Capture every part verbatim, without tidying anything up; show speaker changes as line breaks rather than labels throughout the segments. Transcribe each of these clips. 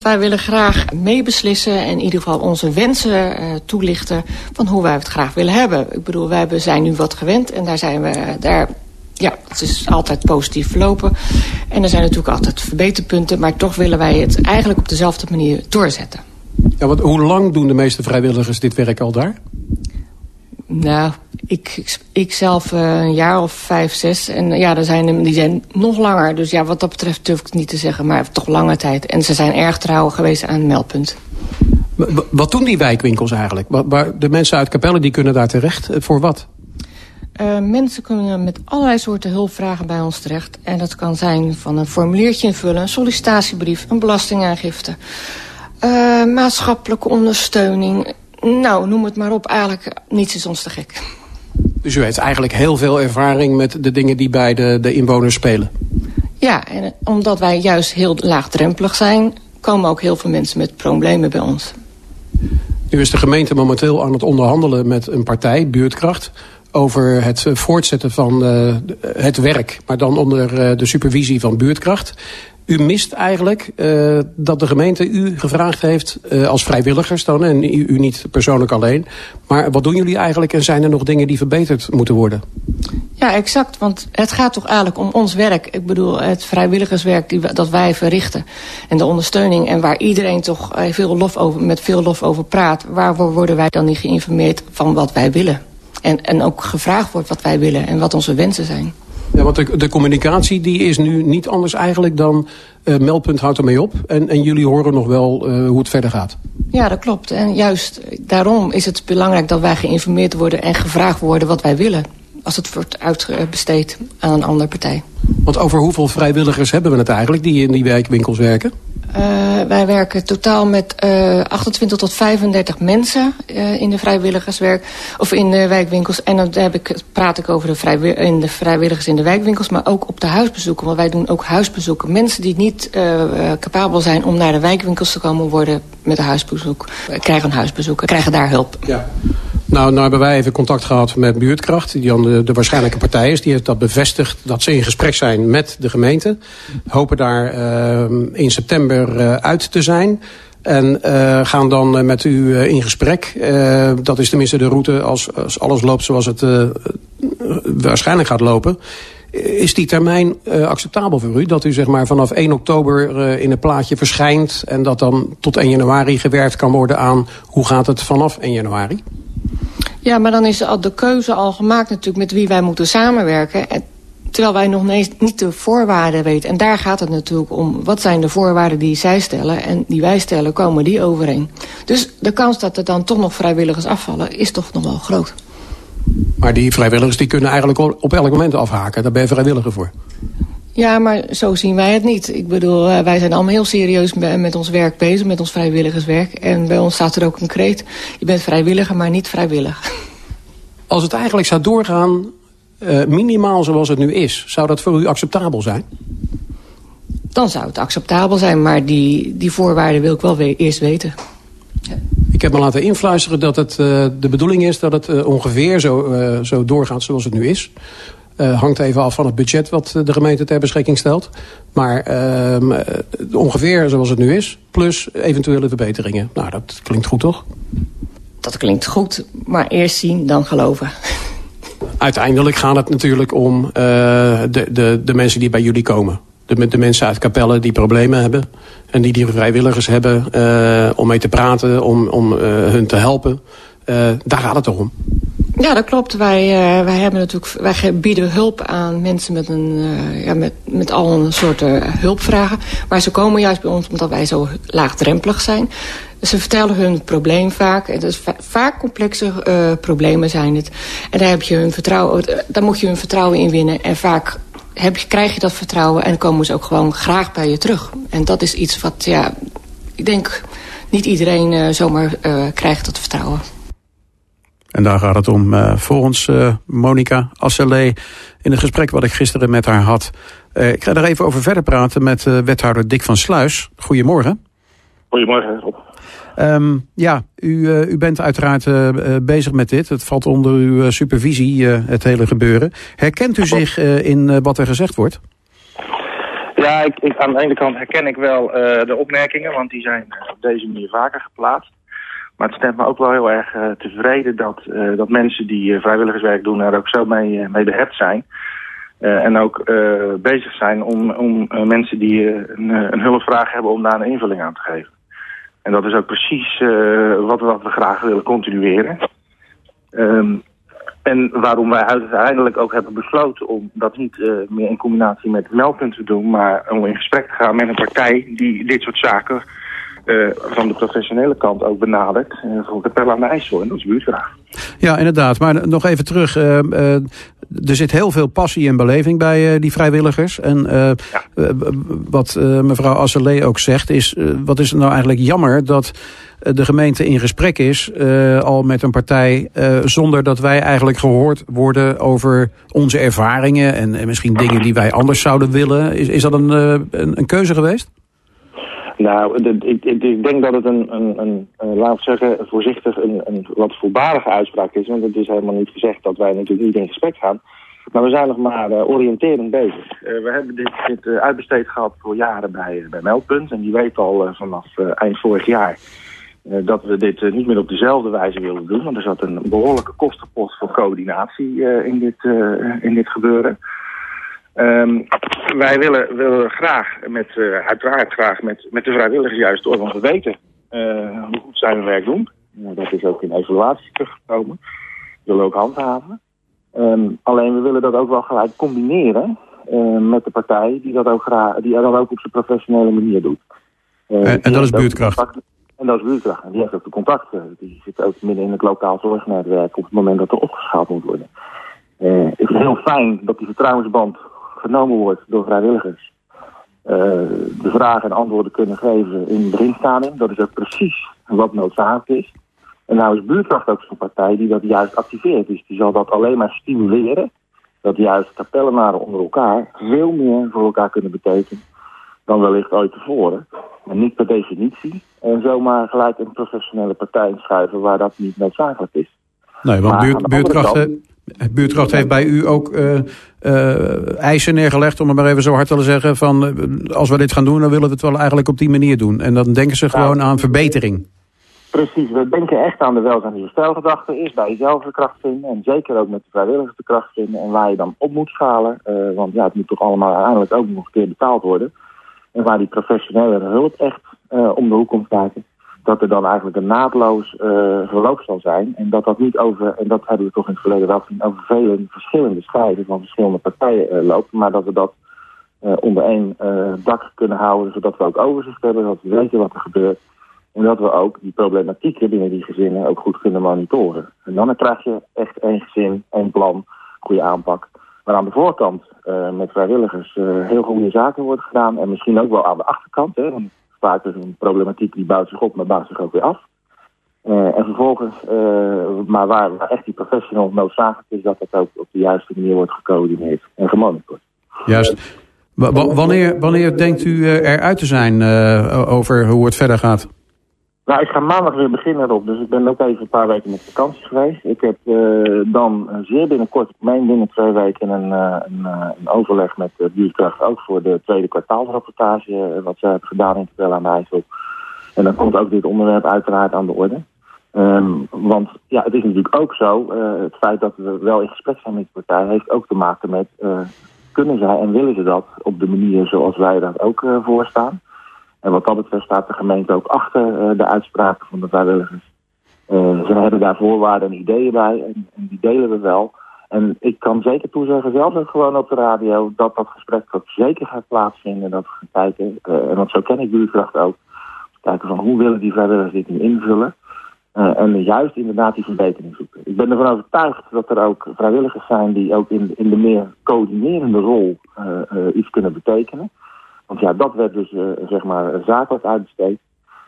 Wij willen graag meebeslissen en in ieder geval onze wensen uh, toelichten van hoe wij het graag willen hebben. Ik bedoel, wij zijn nu wat gewend en daar zijn we... daar. Ja, het is altijd positief verlopen. En er zijn natuurlijk altijd verbeterpunten, maar toch willen wij het eigenlijk op dezelfde manier doorzetten.
Ja, want hoe lang doen de meeste vrijwilligers dit werk al daar?
Nou, ik, ik, ik zelf uh, een jaar of vijf, zes. En ja, er zijn, die zijn nog langer. Dus ja, wat dat betreft durf ik het niet te zeggen, maar toch lange tijd. En ze zijn erg trouw geweest aan het meldpunt.
Wat doen die wijkwinkels eigenlijk? Waar de mensen uit Capelle die kunnen daar terecht. Voor wat?
Uh, mensen kunnen met allerlei soorten hulpvragen bij ons terecht. En dat kan zijn van een formuliertje invullen, een sollicitatiebrief, een belastingaangifte. Uh, maatschappelijke ondersteuning. Nou, noem het maar op. Eigenlijk niets is ons te gek.
Dus u heeft eigenlijk heel veel ervaring met de dingen die bij de, de inwoners spelen?
Ja, en omdat wij juist heel laagdrempelig zijn, komen ook heel veel mensen met problemen bij ons.
Nu is de gemeente momenteel aan het onderhandelen met een partij, Buurtkracht, over het voortzetten van uh, het werk, maar dan onder uh, de supervisie van Buurtkracht. U mist eigenlijk uh, dat de gemeente u gevraagd heeft, uh, als vrijwilligers dan, en u, u niet persoonlijk alleen. Maar wat doen jullie eigenlijk en zijn er nog dingen die verbeterd moeten worden?
Ja, exact, want het gaat toch eigenlijk om ons werk. Ik bedoel, het vrijwilligerswerk die, dat wij verrichten en de ondersteuning en waar iedereen toch uh, veel lof over, met veel lof over praat. Waarvoor worden wij dan niet geïnformeerd van wat wij willen? En, en ook gevraagd wordt wat wij willen en wat onze wensen zijn.
Ja, want de, de communicatie die is nu niet anders eigenlijk dan uh, meldpunt houdt ermee op. En, en jullie horen nog wel uh, hoe het verder gaat.
Ja, dat klopt. En juist daarom is het belangrijk dat wij geïnformeerd worden en gevraagd worden wat wij willen. Als het wordt uitbesteed aan een andere partij.
Want over hoeveel vrijwilligers hebben we het eigenlijk die in die wijkwinkels werken?
Uh, wij werken totaal met uh, achtentwintig tot vijfendertig mensen uh, in de vrijwilligerswerk of in de wijkwinkels. En dan heb ik, praat ik over de, vrijwi- in de vrijwilligers in de wijkwinkels, maar ook op de huisbezoeken. Want wij doen ook huisbezoeken. Mensen die niet uh, uh, capabel zijn om naar de wijkwinkels te komen worden met een huisbezoek, uh, krijgen een huisbezoek, krijgen daar hulp. Ja.
Nou, nou hebben wij even contact gehad met Buurtkracht, die dan de, de waarschijnlijke partij is. Die heeft dat bevestigd dat ze in gesprek zijn met de gemeente. Hopen daar uh, in september uh, uit te zijn. En uh, gaan dan uh, met u uh, in gesprek. Uh, dat is tenminste de route als, als alles loopt zoals het uh, waarschijnlijk gaat lopen. Is die termijn uh, acceptabel voor u? Dat u zeg maar vanaf één oktober uh, in het plaatje verschijnt en dat dan tot één januari gewerkt kan worden aan hoe gaat het vanaf één januari?
Ja, maar dan is de keuze al gemaakt natuurlijk met wie wij moeten samenwerken. En terwijl wij nog niet de voorwaarden weten. En daar gaat het natuurlijk om. Wat zijn de voorwaarden die zij stellen en die wij stellen, komen die overeen. Dus de kans dat er dan toch nog vrijwilligers afvallen is toch nog wel groot.
Maar die vrijwilligers die kunnen eigenlijk op elk moment afhaken. Daar ben je vrijwilliger voor.
Ja, maar zo zien wij het niet. Ik bedoel, wij zijn allemaal heel serieus met ons werk bezig, met ons vrijwilligerswerk. En bij ons staat er ook een kreet. Je bent vrijwilliger, maar niet vrijwillig.
Als het eigenlijk zou doorgaan, uh, minimaal zoals het nu is, zou dat voor u acceptabel zijn?
Dan zou het acceptabel zijn, maar die, die voorwaarden wil ik wel we- eerst weten. Ja.
Ik heb me laten influisteren dat het uh, de bedoeling is dat het uh, ongeveer zo, uh, zo doorgaat zoals het nu is. Uh, hangt even af van het budget wat de gemeente ter beschikking stelt. Maar uh, uh, ongeveer zoals het nu is, plus eventuele verbeteringen. Nou, dat klinkt goed, toch?
Dat klinkt goed, maar eerst zien, dan geloven.
Uiteindelijk gaat het natuurlijk om uh, de, de, de mensen die bij jullie komen. De, de mensen uit Capelle die problemen hebben. En die die vrijwilligers hebben uh, om mee te praten, om, om uh, hun te helpen. Uh, daar gaat het toch om. Ja,
dat klopt. Wij, uh, wij, hebben natuurlijk, wij bieden hulp aan mensen met, een, uh, ja, met, met al een soort uh, hulpvragen. Maar ze komen juist bij ons omdat wij zo laagdrempelig zijn. Ze vertellen hun probleem vaak. Het is va- vaak complexe uh, problemen zijn het. En daar, heb je hun vertrouwen, daar moet je hun vertrouwen in winnen. En vaak heb je, krijg je dat vertrouwen en komen ze ook gewoon graag bij je terug. En dat is iets wat, ja, ik denk, niet iedereen uh, zomaar uh, krijgt dat vertrouwen.
En daar gaat het om. Uh, volgens uh, Monica Asselé in een gesprek wat ik gisteren met haar had. Uh, ik ga er even over verder praten met uh, wethouder Dick van Sluis. Goedemorgen.
Goedemorgen, Rob.
Um, ja, u, uh, u bent uiteraard uh, bezig met dit. Het valt onder uw uh, supervisie, uh, het hele gebeuren. Herkent u zich uh, in uh, wat er gezegd wordt?
Ja, ik, ik, aan de ene kant herken ik wel uh, de opmerkingen, want die zijn uh, op deze manier vaker geplaatst. Maar het stemt me ook wel heel erg uh, tevreden dat, uh, dat mensen die uh, vrijwilligerswerk doen er ook zo mee, uh, mee behept zijn. Uh, en ook uh, bezig zijn om, om uh, mensen die uh, een, een hulpvraag hebben om daar een invulling aan te geven. En dat is ook precies uh, wat, wat we graag willen continueren. Um, en waarom wij uiteindelijk ook hebben besloten om dat niet uh, meer in combinatie met het meldpunt te doen, maar om in gesprek te gaan met een partij die dit soort zaken uh, van de professionele kant ook benadert. Uh, voor Capelle aan de IJssel, en dat is buurtgraag.
Ja, inderdaad. Maar nog even terug. Uh, uh, er zit heel veel passie en beleving bij uh, die vrijwilligers. En uh, ja. uh, wat uh, mevrouw Asselee ook zegt is, uh, wat is het nou eigenlijk jammer dat uh, de gemeente in gesprek is uh, al met een partij uh, zonder dat wij eigenlijk gehoord worden over onze ervaringen en, en misschien dingen die wij anders zouden willen. Is, is dat een, uh, een, een keuze geweest?
Nou, de, ik, ik denk dat het een, een, een, een laat ik zeggen, voorzichtig een, een wat voorbarige uitspraak is. Want het is helemaal niet gezegd dat wij natuurlijk niet in gesprek gaan. Maar we zijn nog maar uh, oriënterend bezig. Uh, we hebben dit, dit uh, uitbesteed gehad voor jaren bij, uh, bij Meldpunt. En die weet al uh, vanaf uh, eind vorig jaar uh, dat we dit uh, niet meer op dezelfde wijze wilden doen. Want er zat een behoorlijke kostenpost voor coördinatie uh, in, dit, uh, in dit gebeuren. Um, wij willen, willen graag, met, uh, uiteraard graag met, met de vrijwilligers juist door, want we weten uh, hoe goed zij hun werk doen. Uh, dat is ook in evaluatie teruggekomen. We willen ook handhaven. Um, alleen we willen dat ook wel gelijk combineren uh, met de partij die dat ook, graag, die dat ook op zijn professionele manier doet. Uh,
en, en dat is buurtkracht?
En dat is buurtkracht. En die heeft ook de contacten. Die zit ook midden in het lokaal zorgnetwerk op het moment dat er opgeschaald moet worden. Uh, het is heel fijn dat die vertrouwensband genomen wordt door vrijwilligers. Uh, de vragen en antwoorden kunnen geven in beginstadium. Dat is ook precies wat noodzakelijk is. En nou is buurtkracht ook zo'n partij die dat juist activeert. Dus die zal dat alleen maar stimuleren. Dat juist kapellenaren onder elkaar veel meer voor elkaar kunnen betekenen dan wellicht ooit tevoren. En niet per definitie. En zomaar gelijk een professionele partij inschuiven waar dat niet noodzakelijk is.
Nee, want buurt, buurtkrachten... Buurtkracht heeft bij u ook uh, uh, eisen neergelegd, om het maar even zo hard te zeggen, van uh, als we dit gaan doen, dan willen we het wel eigenlijk op die manier doen. En dan denken ze gewoon nou, aan verbetering.
Precies, we denken echt aan de welzijn die stijlgedachte. Eerst bij jezelf de kracht vinden en zeker ook met de vrijwilligers de kracht vinden en waar je dan op moet schalen. Uh, want ja, het moet toch allemaal uiteindelijk ook nog een keer betaald worden. En waar die professionele hulp echt uh, om de hoek komt kijken. Dat er dan eigenlijk een naadloos uh, verloop zal zijn. En dat dat niet over, en dat hebben we toch in het verleden wel gezien, over vele verschillende scheiden van verschillende partijen uh, loopt. Maar dat we dat uh, onder één uh, dak kunnen houden, zodat we ook overzicht hebben, dat we weten wat er gebeurt. En dat we ook die problematieken binnen die gezinnen ook goed kunnen monitoren. En dan krijg je echt één gezin, één plan, goede aanpak. Maar aan de voorkant uh, met vrijwilligers uh, heel goede zaken worden gedaan. En misschien ook wel aan de achterkant, hè, want vaak is een problematiek die bouwt zich op, maar bouwt zich ook weer af. Uh, en vervolgens, uh, maar waar, waar echt die professional noodzakelijk is, dat dat ook op de juiste manier wordt gecoördineerd en gemonitord.
Juist. W- w- wanneer, wanneer denkt u eruit te zijn uh, over hoe het verder gaat?
Nou, ik ga maandag weer beginnen erop, dus ik ben ook even een paar weken met vakantie geweest. Ik heb uh, dan zeer binnenkort, ik meen binnen twee weken, een, uh, een, uh, een overleg met de buurtkracht ook voor de tweede kwartaalsrapportage, uh, wat ze hebben gedaan in Capelle aan de IJssel. En dan komt ook dit onderwerp uiteraard aan de orde. Um, want ja, het is natuurlijk ook zo, uh, het feit dat we wel in gesprek zijn met de partij heeft ook te maken met, uh, kunnen zij en willen ze dat op de manier zoals wij dat ook uh, voorstaan. En wat dat betreft staat de gemeente ook achter uh, de uitspraken van de vrijwilligers. Uh, ze hebben daar voorwaarden en ideeën bij en, en die delen we wel. En ik kan zeker toezeggen, zelfs ook gewoon op de radio, dat dat gesprek ook zeker gaat plaatsvinden. Dat we gaan kijken, uh, en want zo ken ik buurtkracht ook, kijken van hoe willen die vrijwilligers dit nu invullen. Uh, en juist inderdaad die verbetering zoeken. Ik ben ervan overtuigd dat er ook vrijwilligers zijn die ook in, in de meer coördinerende rol uh, uh, iets kunnen betekenen. Want ja, dat werd dus uh, zeg maar zakelijk uitbesteed.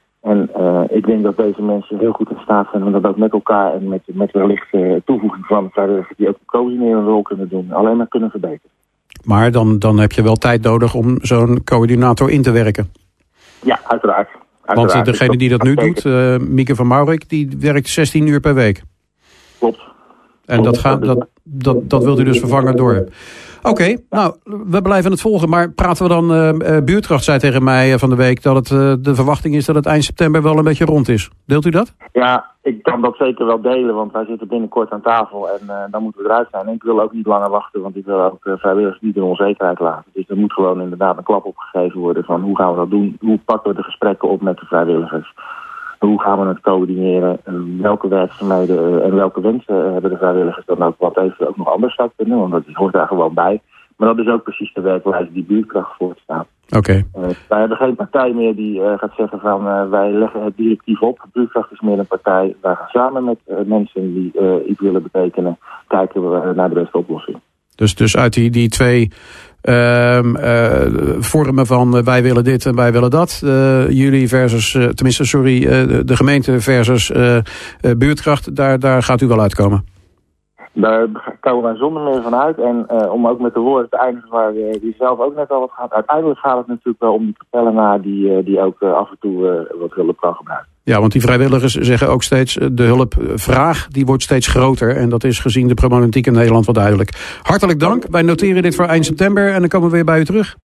En uh, ik denk dat deze mensen heel goed in staat zijn om dat ook met elkaar en met, met wellicht uh, toevoeging van vrijwilligers die ook een coördinerende rol kunnen doen, alleen maar kunnen verbeteren.
Maar dan, dan heb je wel tijd nodig om zo'n coördinator in te werken.
Ja, uiteraard. uiteraard.
Want degene die dat nu doet, uh, Mieke van Maurik, die werkt zestien uur per week.
Klopt.
En dat, gaat, dat, dat, dat wilt u dus vervangen door. Oké, okay, nou, we blijven het volgen. Maar praten we dan... Uh, Buurtkracht zei tegen mij uh, van de week dat het uh, de verwachting is dat het eind september wel een beetje rond is. Deelt u dat?
Ja, ik kan dat zeker wel delen, want wij zitten binnenkort aan tafel en uh, dan moeten we eruit zijn. En ik wil ook niet langer wachten, want ik wil ook uh, vrijwilligers niet in onzekerheid laten. Dus er moet gewoon inderdaad een klap opgegeven worden van hoe gaan we dat doen? Hoe pakken we de gesprekken op met de vrijwilligers? Hoe gaan we het coördineren? Welke werkzaamheden en welke wensen hebben de vrijwilligers dan ook? Wat heeft er ook nog anders zou kunnen? Want dat hoort daar gewoon bij. Maar dat is ook precies de werkwijze die Buurtkracht voorstaat.
Oké. Okay.
Uh, wij hebben geen partij meer die uh, gaat zeggen van uh, wij leggen het directief op. Buurtkracht is meer een partij. Wij gaan samen met uh, mensen die uh, iets willen betekenen, kijken we naar de beste oplossing.
Dus, dus uit die, die twee uh, uh, vormen van uh, wij willen dit en wij willen dat. Uh, jullie versus, uh, tenminste sorry, uh, de gemeente versus uh, uh, Buurtkracht. Daar, daar gaat u wel uitkomen.
Daar komen wij zonder meer van uit. En uh, om ook met de woorden te eindigen waar uh, die zelf ook net al wat gaat. Uiteindelijk gaat het natuurlijk wel om die kapellenaar die, uh, die ook uh, af en toe uh, wat hulp kan gebruiken. Ja,
want die vrijwilligers zeggen ook steeds, de hulpvraag die wordt steeds groter. En dat is gezien de problematiek in Nederland wel duidelijk. Hartelijk dank. Wij noteren dit voor eind september en dan komen we weer bij u terug.